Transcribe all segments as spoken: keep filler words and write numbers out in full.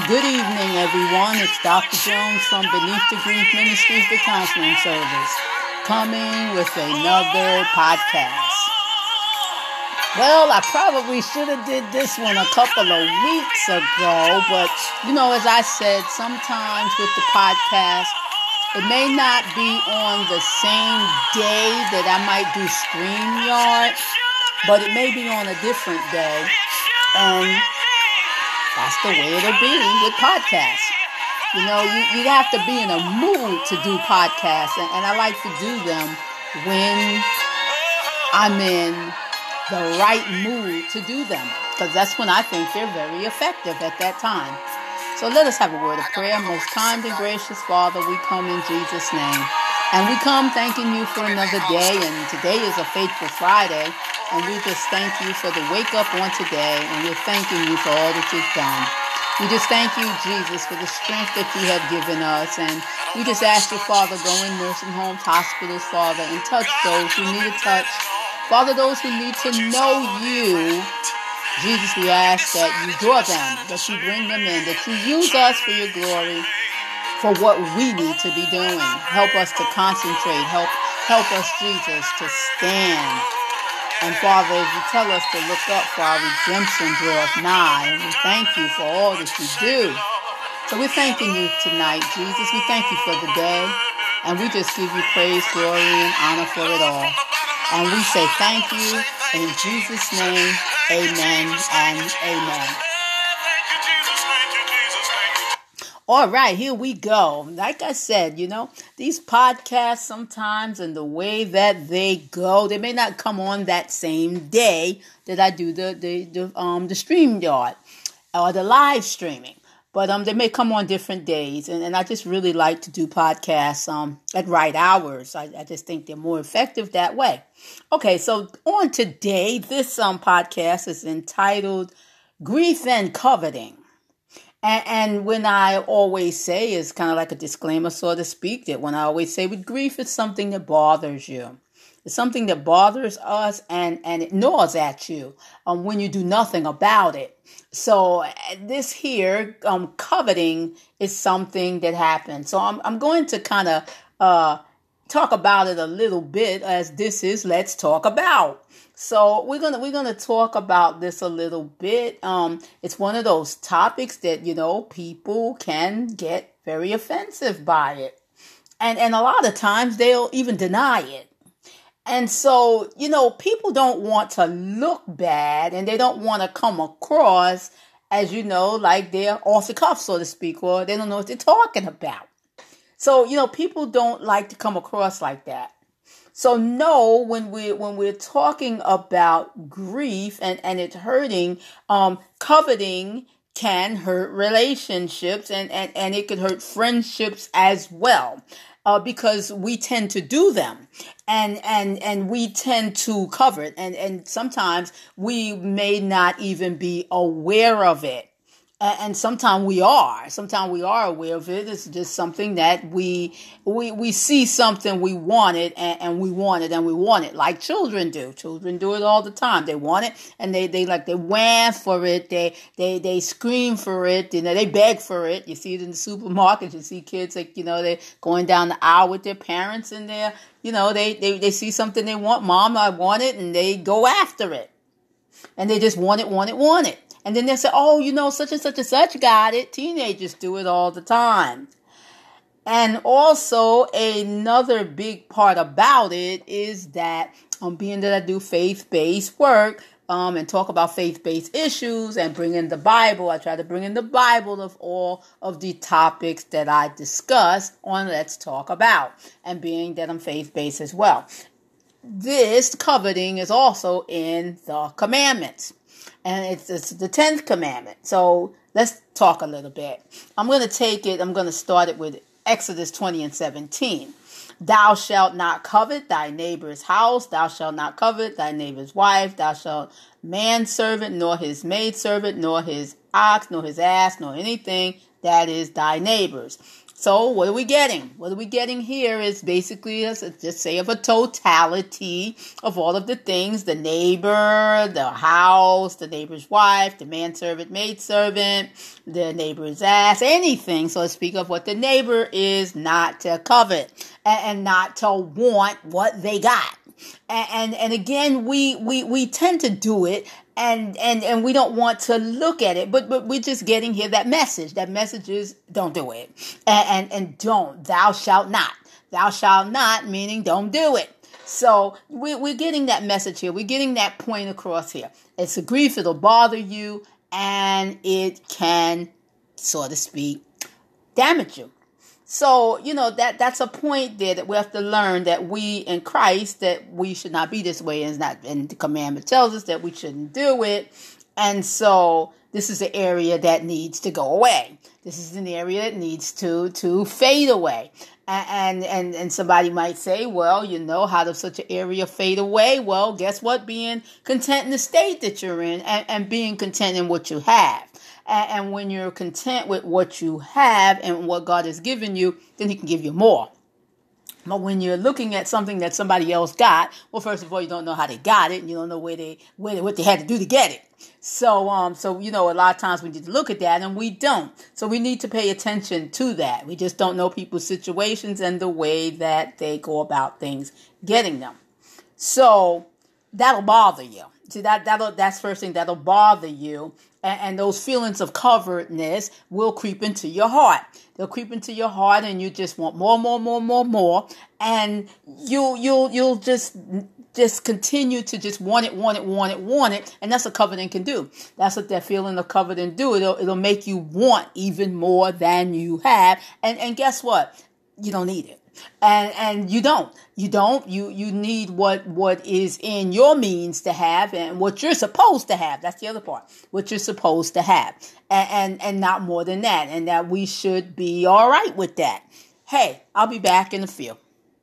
Good evening, everyone. It's Doctor Jones from Beneath the Grief Ministries, the counseling service, coming with another podcast. Well, I probably should have did this one a couple of weeks ago, but, you know, as I said, sometimes with the podcast, it may not be on the same day that I might do StreamYard, but it may be on a different day, and that's the way it'll be with podcasts. You know, you, you have to be in a mood to do podcasts, and, and I like to do them when I'm in the right mood to do them, because that's when I think they're very effective at that time. So let us have a word of prayer. Most kind and gracious Father, we come in Jesus' name, and we come thanking you for another day, and today is a faithful Friday. And we just thank you for the wake up on today. And we're thanking you for all that you've done. We just thank you, Jesus, for the strength that you have given us. And we just ask you, Father, go in nursing homes, hospitals, Father, and touch those who need a touch. Father, those who need to know you. Jesus, we ask that you draw them, that you bring them in, that you use us for your glory, for what we need to be doing. Help us to concentrate. Help, help us, Jesus, to stand. And Father, as you tell us to look up for our redemption draweth nigh, and we thank you for all that you do. So we're thanking you tonight, Jesus. We thank you for the day, and we just give you praise, glory, and honor for it all. And we say thank you in Jesus' name, amen and amen. All right, here we go. Like I said, you know, these podcasts sometimes and the way that they go, they may not come on that same day that I do the the, the um the StreamYard or the live streaming. But um they may come on different days. And, and I just really like to do podcasts um at right hours. I, I just think they're more effective that way. Okay, so on today, this um podcast is entitled Grief and Coveting. And, and when I always say, it's kind of like a disclaimer, so to speak, that when I always say with grief, it's something that bothers you. It's something that bothers us and, and it gnaws at you um, when you do nothing about it. So this here, um, coveting is something that happens. So I'm, I'm going to kind of uh, talk about it a little bit, as this is Let's Talk About. So we're gonna we're gonna talk about this a little bit. Um, it's one of those topics that, you know, people can get very offensive by it, and and a lot of times they'll even deny it. And so, you know, people don't want to look bad, and they don't want to come across as, you know, like they're off the cuff, so to speak, or they don't know what they're talking about. So, you know, people don't like to come across like that. So no, when we when we're talking about grief and, and it's hurting, um, coveting can hurt relationships and, and, and it could hurt friendships as well. Uh, because we tend to do them and, and, and we tend to cover it. And, and sometimes we may not even be aware of it. And sometimes we are. Sometimes we are aware of it. It's just something that we we we see something, we want it, and, and we want it, and we want it, like children do. Children do it all the time. They want it, and they, they like they wham for it. They they they scream for it. You know, they beg for it. You see it in the supermarket. You see kids like, you know, they're going down the aisle with their parents, and they're, you know, they they they see something they want. Mom, I want it, and they go after it, and they just want it, want it, want it. And then they say, oh, you know, such and such and such got it. Teenagers do it all the time. And also another big part about it is that um, being that I do faith-based work um, and talk about faith-based issues and bring in the Bible, I try to bring in the Bible of all of the topics that I discuss on Let's Talk About. And being that I'm faith-based as well. This coveting is also in the commandments. And it's, it's the tenth commandment. So let's talk a little bit. I'm going to take it. I'm going to start it with Exodus twenty and seventeen. Thou shalt not covet thy neighbor's house. Thou shalt not covet thy neighbor's wife. Thou shalt manservant, nor his maidservant, nor his ox, nor his ass, nor anything that is thy neighbor's. So what are we getting? What are we getting here is basically, let's just say, of a totality of all of the things: the neighbor, the house, the neighbor's wife, the manservant, maidservant, the neighbor's ass, anything, so to speak, of what the neighbor is not to covet and, and not to want what they got. And, and, and again, we, we, we tend to do it. And, and, and we don't want to look at it, but, but we're just getting here that message. That message is don't do it. And, and, and don't, thou shalt not. Thou shalt not, meaning don't do it. So we, we're getting that message here. We're getting that point across here. It's a grief. It'll bother you, and it can, so to speak, damage you. So, you know, that that's a point there that we have to learn that we in Christ, that we should not be this way, and, it's not, and the commandment tells us that we shouldn't do it. And so this is an area that needs to go away. This is an area that needs to, to fade away. And, and, and somebody might say, well, you know, how does such an area fade away? Well, guess what? Being content in the state that you're in, and, and being content in what you have. And when you're content with what you have and what God has given you, then he can give you more. But when you're looking at something that somebody else got, well, first of all, you don't know how they got it, and you don't know where they, where they, what they had to do to get it. So, um, so you know, a lot of times we need to look at that, and we don't. So we need to pay attention to that. We just don't know people's situations and the way that they go about things, getting them. So that'll bother you. See, that that'll that's first thing that'll bother you. And, and those feelings of coveredness will creep into your heart. They'll creep into your heart, and you just want more, more, more, more, more. And you'll you'll you'll just just continue to just want it, want it, want it, want it. And that's what coveting can do. That's what that feeling of coveting do. It'll it'll make you want even more than you have. And and guess what? You don't need it. And and you don't. You don't. You you need what what is in your means to have, and what you're supposed to have. That's the other part. What you're supposed to have. And and, and not more than that. And that we should be all right with that. Hey, I'll be back in a few.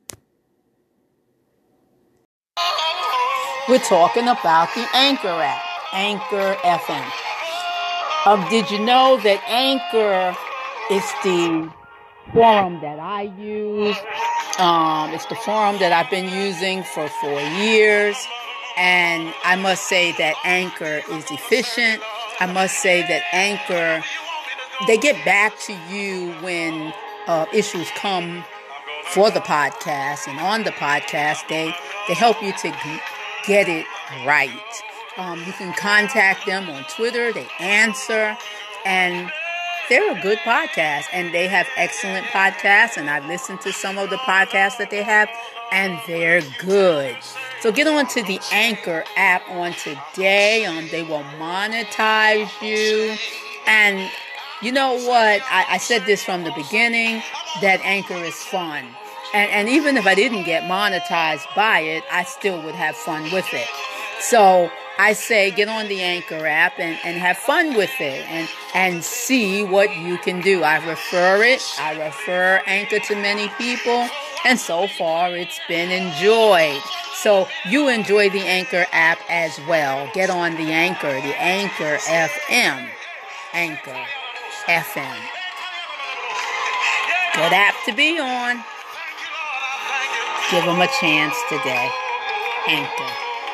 We're talking about the Anchor app. Anchor F M. Um, did you know that Anchor is the forum that I use? Um, it's the forum that I've been using for four years. And I must say that Anchor is efficient. I must say that Anchor, they get back to you when uh, issues come for the podcast. And on the podcast, they, they help you to g- get it right. Um, you can contact them on Twitter. They answer. And they're a good podcast, and they have excellent podcasts, and I've listened to some of the podcasts that they have, and they're good. So get on to the Anchor app on today. Um, they will monetize you. And you know what? I, I said this from the beginning, that Anchor is fun. And, and even if I didn't get monetized by it, I still would have fun with it. So I say get on the Anchor app and, and have fun with it and, and see what you can do. I refer it. I refer Anchor to many people. And so far, it's been enjoyed. So you enjoy the Anchor app as well. Get on the Anchor, the Anchor F M. Anchor F M. Good app to be on. Give them a chance today. Anchor.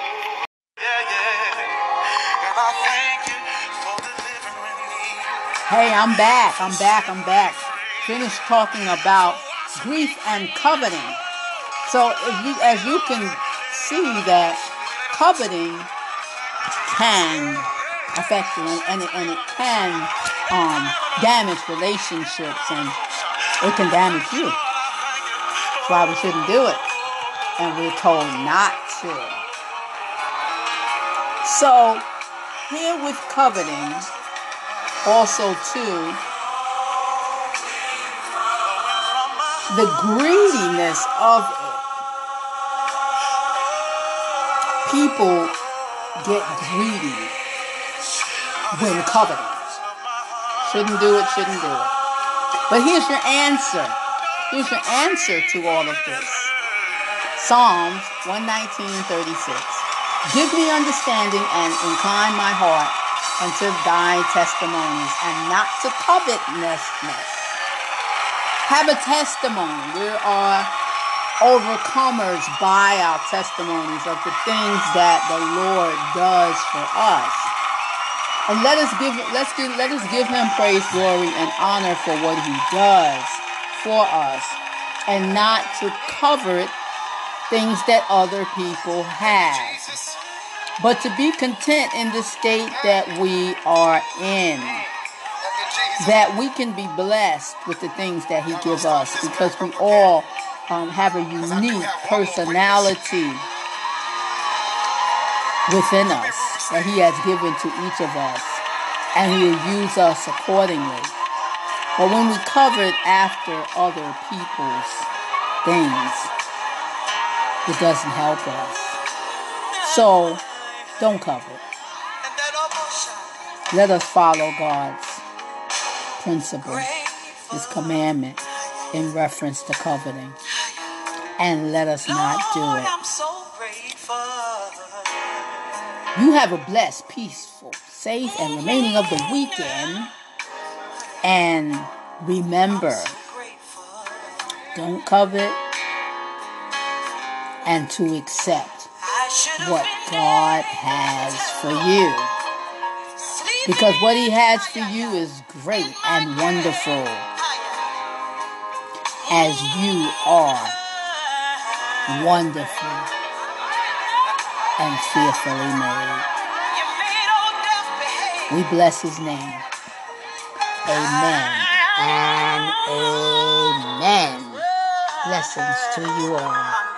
Hey, I'm back. I'm back. I'm back. Finished talking about grief and coveting. So, if you, as you can see, that coveting can affect you, and, and, it, and it can um, damage relationships, and it can damage you. That's why we shouldn't do it, and we're told not to. So, here with coveting, also too, the greediness of it. People get greedy when coveting. Shouldn't do it, shouldn't do it. But here's your answer. Here's your answer to all of this. Psalms one nineteen thirty-six. Give me understanding and incline my heart unto thy testimonies, and not to covetousness. have a testimony. We are overcomers by our testimonies of the things that the Lord does for us. And let us give let's give let us give him praise, glory, and honor for what he does for us, and not to covet things that other people have, but to be content in the state that we are in, that we can be blessed with the things that he gives us, because we all um, have a unique personality within us that he has given to each of us, and he will use us accordingly. But when we covet after other people's things, it doesn't help us. So don't covet. Let us follow God's principle, his commandment in reference to coveting, and let us not do it. You have a blessed, peaceful, safe, and remaining of the weekend. And remember, don't covet, and to accept what God has for you. Because what he has for you is great and wonderful, as you are wonderful and fearfully made. We bless his name. Amen and amen. Blessings to you all.